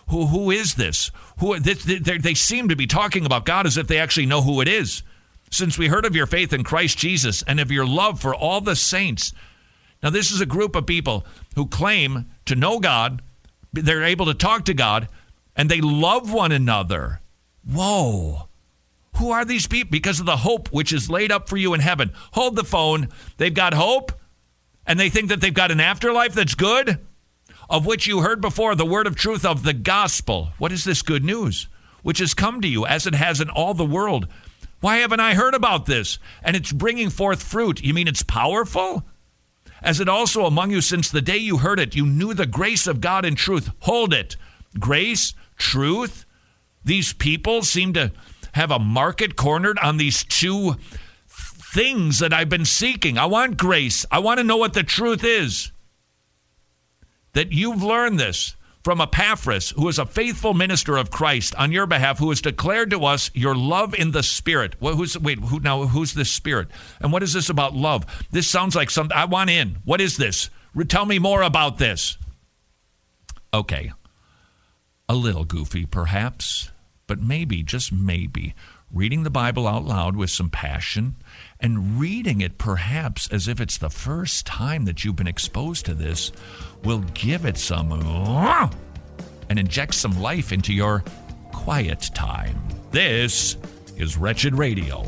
Who who is this? Who they, they, they seem to be talking about God as if they actually know who it is. Since we heard of your faith in Christ Jesus and of your love for all the saints. Now, this is a group of people who claim to know God. They're able to talk to God, and they love one another. Whoa. Who are these people? Because of the hope which is laid up for you in heaven. Hold the phone. They've got hope, and they think that they've got an afterlife that's good, of which you heard before, the word of truth of the gospel. What is this good news? Which has come to you as it has in all the world. Why haven't I heard about this? And it's bringing forth fruit. You mean it's powerful? As it also among you since the day you heard it, you knew the grace of God in truth. Hold it. Grace, truth. These people seem to have a market cornered on these two things that I've been seeking. I want grace. I want to know what the truth is. That you've learned this from Epaphras, who is a faithful minister of Christ on your behalf, who has declared to us your love in the Spirit. Well, who's, wait, who, now who's this Spirit? And what is this about love? This sounds like something, I want in. What is this? Tell me more about this. Okay. A little goofy, perhaps, but maybe, just maybe, reading the Bible out loud with some passion and reading it perhaps as if it's the first time that you've been exposed to this will give it some and inject some life into your quiet time. This is Wretched Radio.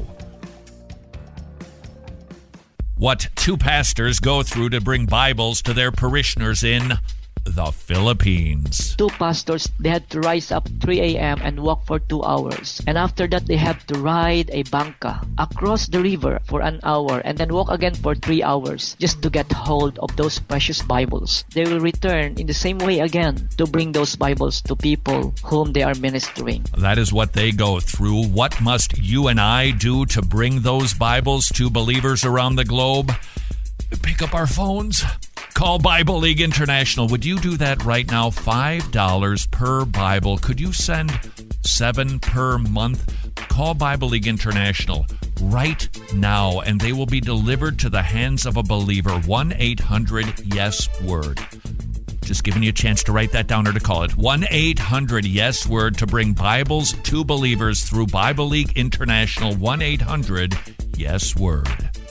What two pastors go through to bring Bibles to their parishioners in the Philippines. Two pastors, they had to rise up three a.m. and walk for two hours. And after that, they have to ride a bangka across the river for an hour and then walk again for three hours just to get hold of those precious Bibles. They will return in the same way again to bring those Bibles to people whom they are ministering. That is what they go through. What must you and I do to bring those Bibles to believers around the globe? Pick up our phones. Call Bible League International. Would you do that right now? five dollars per Bible. Could you send seven per month? Call Bible League International right now, and they will be delivered to the hands of a believer. one eight hundred yes word. Just giving you a chance to write that down or to call it. one eight hundred yes word to bring Bibles to believers through Bible League International. one eight hundred yes word.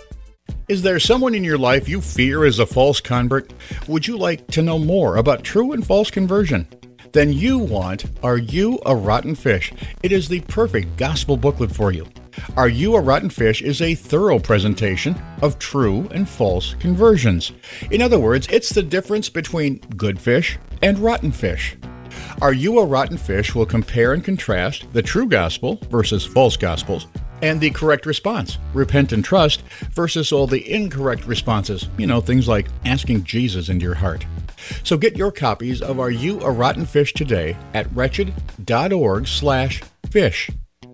Is there someone in your life you fear is a false convert? Would you like to know more about true and false conversion? Then you want Are You a Rotten Fish? It is the perfect gospel booklet for you. Are You a Rotten Fish is a thorough presentation of true and false conversions. In other words, it's the difference between good fish and rotten fish. Are You a Rotten Fish will compare and contrast the true gospel versus false gospels, and the correct response, repent and trust, versus all the incorrect responses, you know, things like asking Jesus into your heart. So get your copies of Are You a Rotten Fish today at wretched.org slash fish.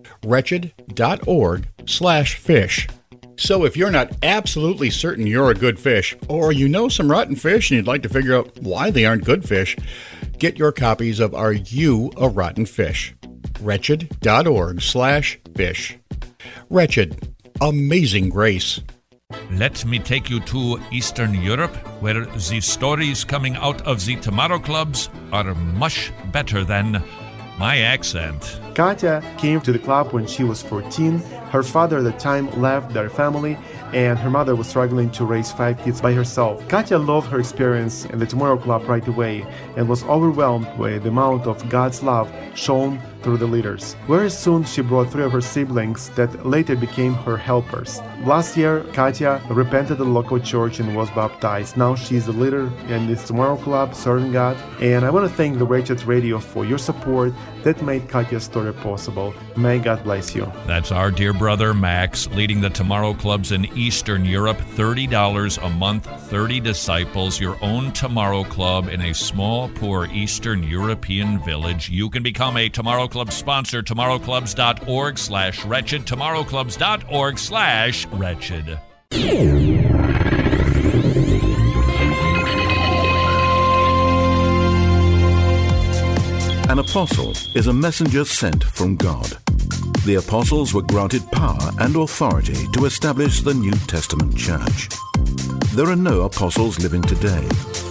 wretched.org slash fish. So if you're not absolutely certain you're a good fish, or you know some rotten fish and you'd like to figure out why they aren't good fish, get your copies of Are You a Rotten Fish? wretched.org slash fish. Wretched, amazing grace. Let me take you to Eastern Europe, where the stories coming out of the Tomorrow Clubs are much better than my accent. Katya came to the club when she was fourteen. Her father at the time left their family, and her mother was struggling to raise five kids by herself. Katya loved her experience in the Tomorrow Club right away and was overwhelmed by the amount of God's love shown through the leaders. Very soon she brought three of her siblings that later became her helpers. Last year, Katya repented at the local church and was baptized. Now she's a leader in this Tomorrow Club, serving God. And I want to thank the Wretched Radio for your support that made Katya's story possible. May God bless you. That's our dear brother Max, leading the Tomorrow Clubs in Eastern Europe. thirty dollars a month, thirty disciples, your own Tomorrow Club in a small, poor Eastern European village. You can become a Tomorrow Club sponsor, tomorrowclubs.org slash wretched, tomorrowclubs.org slash wretched. An apostle is a messenger sent from God. The apostles were granted power and authority to establish the New Testament church. There are no apostles living today.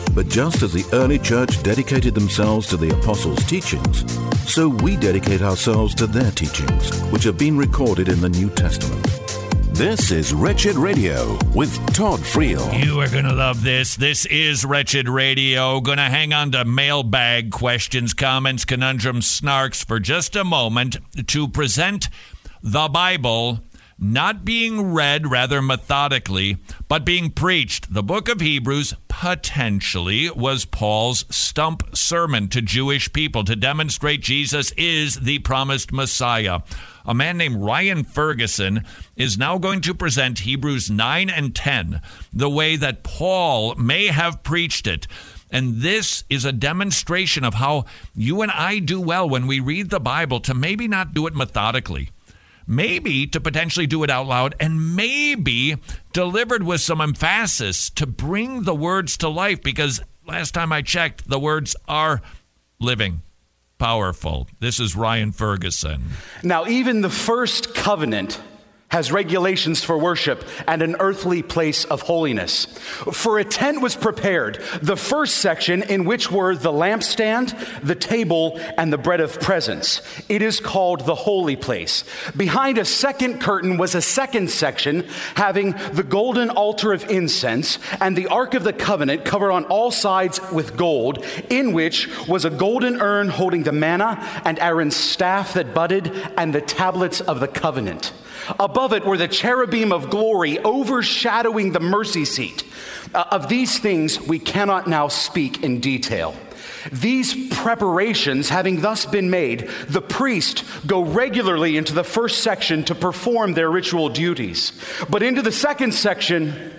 But just as the early church dedicated themselves to the apostles' teachings, so we dedicate ourselves to their teachings, which have been recorded in the New Testament. This is Wretched Radio with Todd Friel. You are going to love this. This is Wretched Radio. Going to hang on to mailbag questions, comments, conundrums, snarks for just a moment to present the Bible not being read rather methodically, but being preached. The book of Hebrews potentially was Paul's stump sermon to Jewish people to demonstrate Jesus is the promised Messiah. A man named Ryan Ferguson is now going to present Hebrews nine and ten the way that Paul may have preached it. And this is a demonstration of how you and I do well when we read the Bible to maybe not do it methodically. Maybe to potentially do it out loud, and maybe delivered with some emphasis to bring the words to life, because last time I checked, the words are living, powerful. This is Ryan Ferguson. Now, even the first covenant has regulations for worship and an earthly place of holiness. For a tent was prepared, the first section in which were the lampstand, the table, and the bread of presence. It is called the holy place. Behind a second curtain was a second section having the golden altar of incense and the Ark of the Covenant covered on all sides with gold, in which was a golden urn holding the manna and Aaron's staff that budded and the tablets of the covenant. Above it were the cherubim of glory overshadowing the mercy seat. Uh, of these things we cannot now speak in detail. These preparations having thus been made, the priests go regularly into the first section to perform their ritual duties. But into the second section,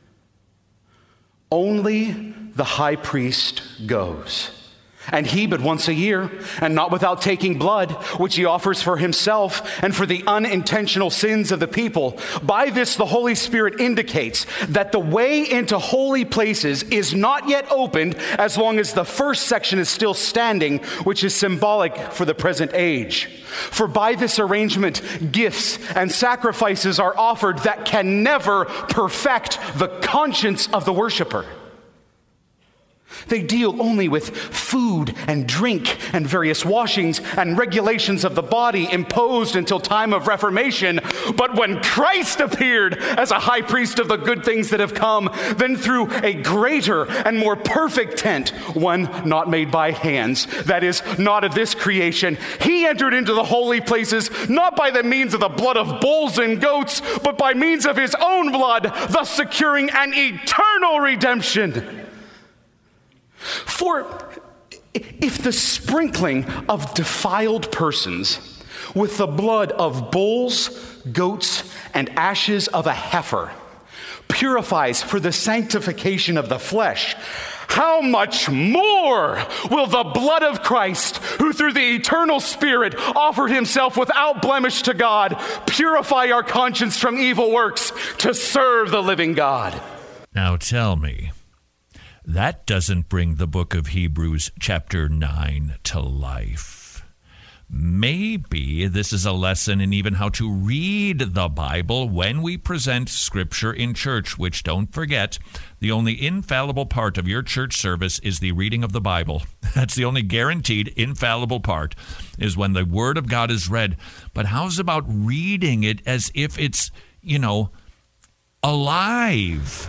only the high priest goes. And he but once a year, and not without taking blood, which he offers for himself and for the unintentional sins of the people. By this the Holy Spirit indicates that the way into holy places is not yet opened as long as the first section is still standing, which is symbolic for the present age. For by this arrangement, gifts and sacrifices are offered that can never perfect the conscience of the worshiper. They deal only with food and drink and various washings and regulations of the body imposed until time of Reformation. But when Christ appeared as a high priest of the good things that have come, then through a greater and more perfect tent, one not made by hands, that is, not of this creation, he entered into the holy places, not by the means of the blood of bulls and goats, but by means of his own blood, thus securing an eternal redemption. For if the sprinkling of defiled persons with the blood of bulls, goats, and ashes of a heifer purifies for the sanctification of the flesh, how much more will the blood of Christ, who through the eternal Spirit offered himself without blemish to God, purify our conscience from evil works to serve the living God? Now tell me, that doesn't bring the book of Hebrews chapter nine to life. Maybe this is a lesson in even how to read the Bible when we present Scripture in church, which, don't forget, the only infallible part of your church service is the reading of the Bible. That's the only guaranteed infallible part, is when the Word of God is read. But how's about reading it as if it's, you know, alive?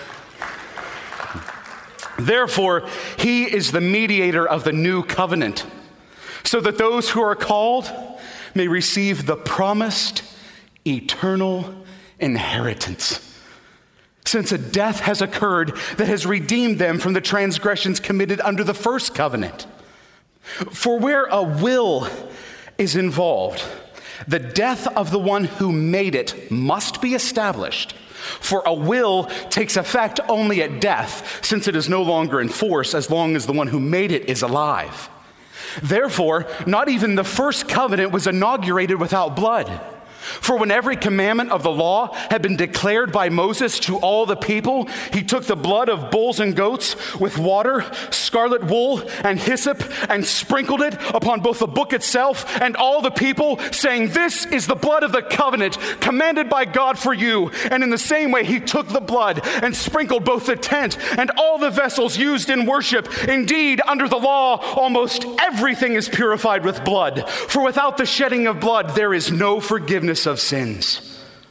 Therefore, he is the mediator of the new covenant, so that those who are called may receive the promised eternal inheritance. Since a death has occurred that has redeemed them from the transgressions committed under the first covenant. For where a will is involved, the death of the one who made it must be established. For a will takes effect only at death, since it is no longer in force as long as the one who made it is alive. Therefore, not even the first covenant was inaugurated without blood. For when every commandment of the law had been declared by Moses to all the people, he took the blood of bulls and goats with water, scarlet wool, and hyssop, and sprinkled it upon both the book itself and all the people, saying, "This is the blood of the covenant commanded by God for you." And in the same way he took the blood and sprinkled both the tent and all the vessels used in worship. Indeed, under the law, almost everything is purified with blood. For without the shedding of blood, there is no forgiveness of sins.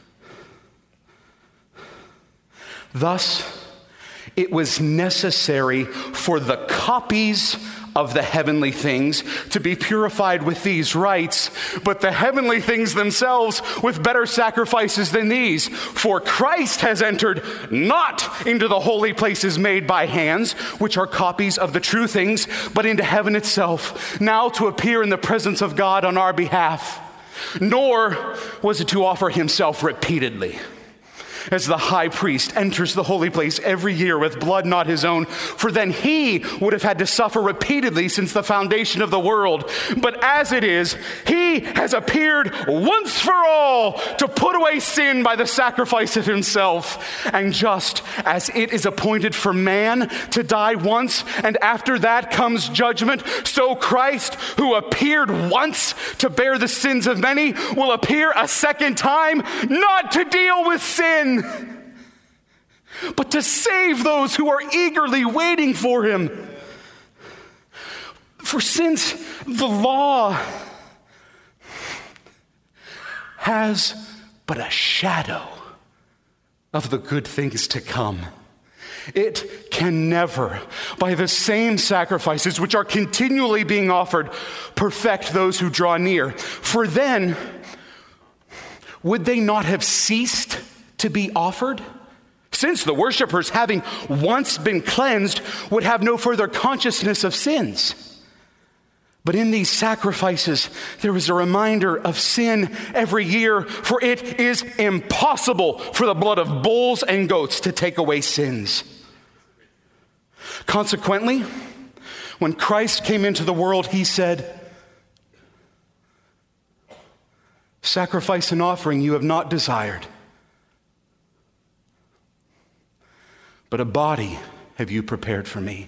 Thus, it was necessary for the copies of the heavenly things to be purified with these rites, but the heavenly things themselves with better sacrifices than these. For Christ has entered not into the holy places made by hands, which are copies of the true things, but into heaven itself, now to appear in the presence of God on our behalf. Nor was it to offer himself repeatedly, as the high priest enters the holy place every year with blood not his own, for then he would have had to suffer repeatedly since the foundation of the world. But as it is, he has appeared once for all to put away sin by the sacrifice of himself. And just as it is appointed for man to die once, and after that comes judgment, so Christ, who appeared once to bear the sins of many, will appear a second time, not to deal with sin, but to save those who are eagerly waiting for him. For since the law has but a shadow of the good things to come, it can never, by the same sacrifices which are continually being offered, perfect those who draw near. For then, would they not have ceased to be offered? Since the worshipers, having once been cleansed, would have no further consciousness of sins. But in these sacrifices, there is a reminder of sin every year, for it is impossible for the blood of bulls and goats to take away sins. Consequently, when Christ came into the world, he said, "Sacrifice and offering you have not desired, but a body have you prepared for me.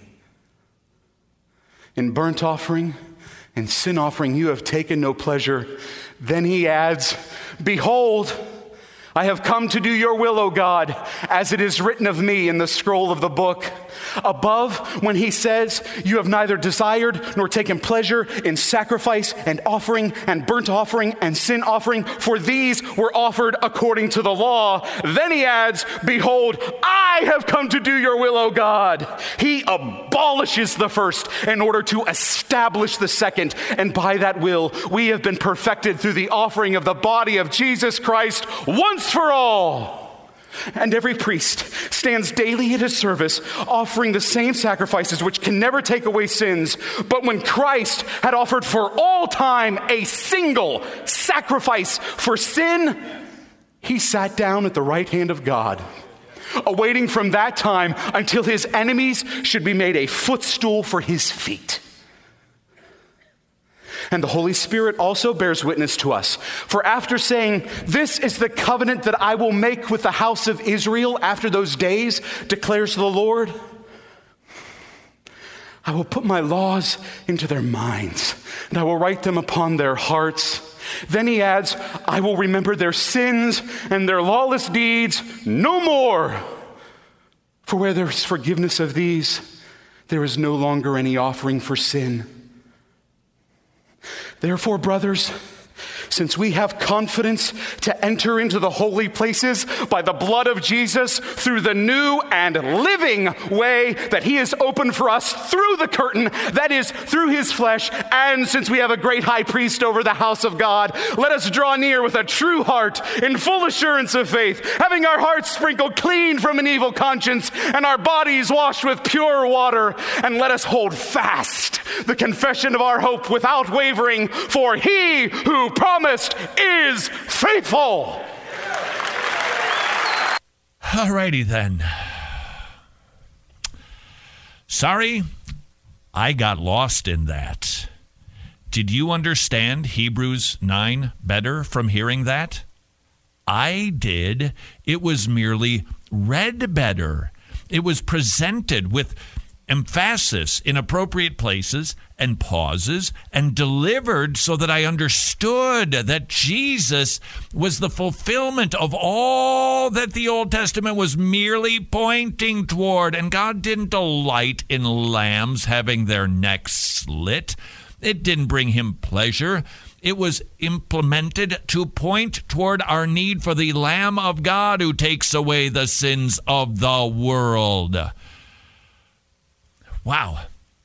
In burnt offering and sin offering you have taken no pleasure." Then he adds, "Behold, I have come to do your will, O God, as it is written of me in the scroll of the book." Above, when he says, "You have neither desired nor taken pleasure in sacrifice and offering and burnt offering and sin offering, for these were offered according to the law." Then he adds, "Behold, I have come to do your will, O God." He abolishes the first in order to establish the second. And by that will, we have been perfected through the offering of the body of Jesus Christ once for all. And every priest stands daily at his service, offering the same sacrifices which can never take away sins. But when Christ had offered for all time a single sacrifice for sin, he sat down at the right hand of God, awaiting from that time until his enemies should be made a footstool for his feet. And the Holy Spirit also bears witness to us. For after saying, "This is the covenant that I will make with the house of Israel after those days, declares the Lord, I will put my laws into their minds, and I will write them upon their hearts." Then he adds, "I will remember their sins and their lawless deeds no more. For where there is forgiveness of these, there is no longer any offering for sin." Therefore, brothers, since we have confidence to enter into the holy places by the blood of Jesus through the new and living way that he has opened for us through the curtain, that is, through his flesh, and since we have a great high priest over the house of God, let us draw near with a true heart in full assurance of faith, having our hearts sprinkled clean from an evil conscience and our bodies washed with pure water. And let us hold fast the confession of our hope without wavering, for he who promised is faithful. Alrighty then. Sorry, I got lost in that. Did you understand Hebrews nine better from hearing that? I did. It was merely read better. It was presented with emphasis in appropriate places and pauses and delivered so that I understood that Jesus was the fulfillment of all that the Old Testament was merely pointing toward. And God didn't delight in lambs having their necks slit. It didn't bring him pleasure. It was implemented to point toward our need for the Lamb of God who takes away the sins of the world. Wow.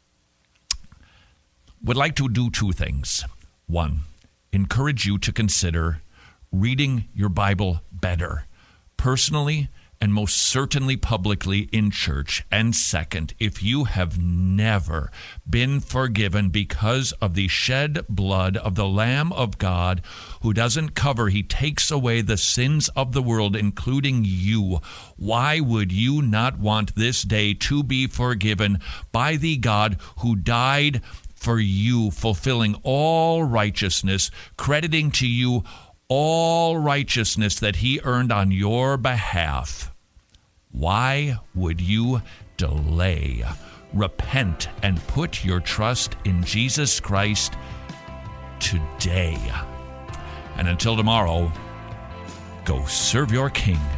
Would like to do two things. One, encourage you to consider reading your Bible better, personally and most certainly publicly in church. And second, if you have never been forgiven because of the shed blood of the Lamb of God, who doesn't cover, he takes away the sins of the world, including you, why would you not want this day to be forgiven by the God who died for you, fulfilling all righteousness, crediting to you all righteousness that he earned on your behalf? Why would you delay? Repent and put your trust in Jesus Christ today. And until tomorrow, go serve your King.